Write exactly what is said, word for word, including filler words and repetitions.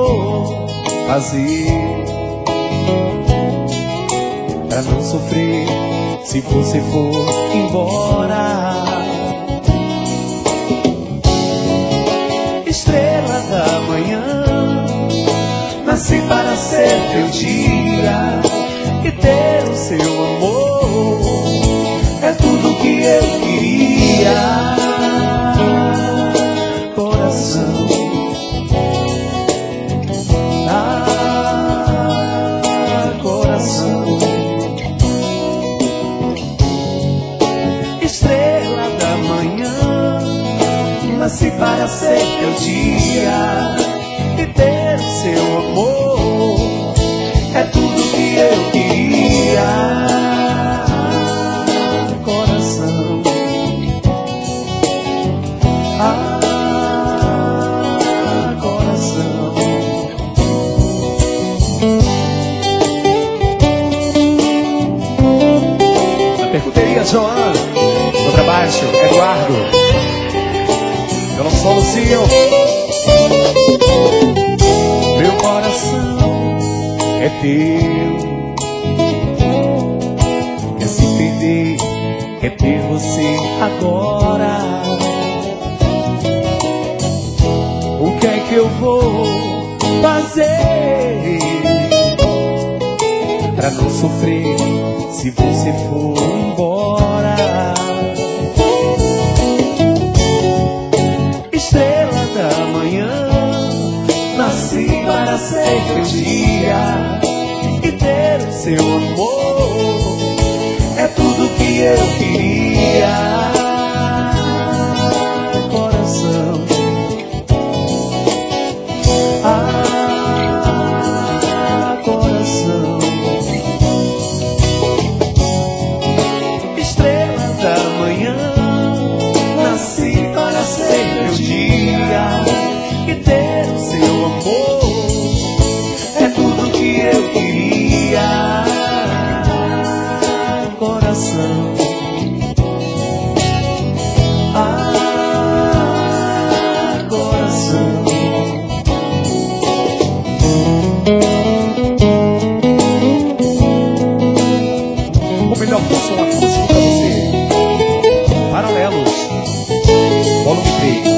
vou fazer pra não sofrer se você for embora? Estrela da manhã, nasci para ser teu dia e ter o seu amor. É tudo que eu queria, coração. Ah, coração. Estrela da manhã, nasci para ser teu dia e ter o seu amor. É tudo que eu queria, coração. Ah, coração. A percuteria, João. Contrabaixo, Eduardo. Violão solo, Cio. Meu coração é teu. Quer se perder, quer ter você agora. O que é que eu vou fazer pra não sofrer se você for embora? Estrela da manhã, nasci para ser teu dia e ter o seu amor. É tudo que eu queria, coração. Ah, coração. Estrela da manhã, nasci para ser teu dia e ter o seu amor. É tudo que eu queria, coração. Ah, coração. O melhor som acústico pra você. Paralelos, volume três.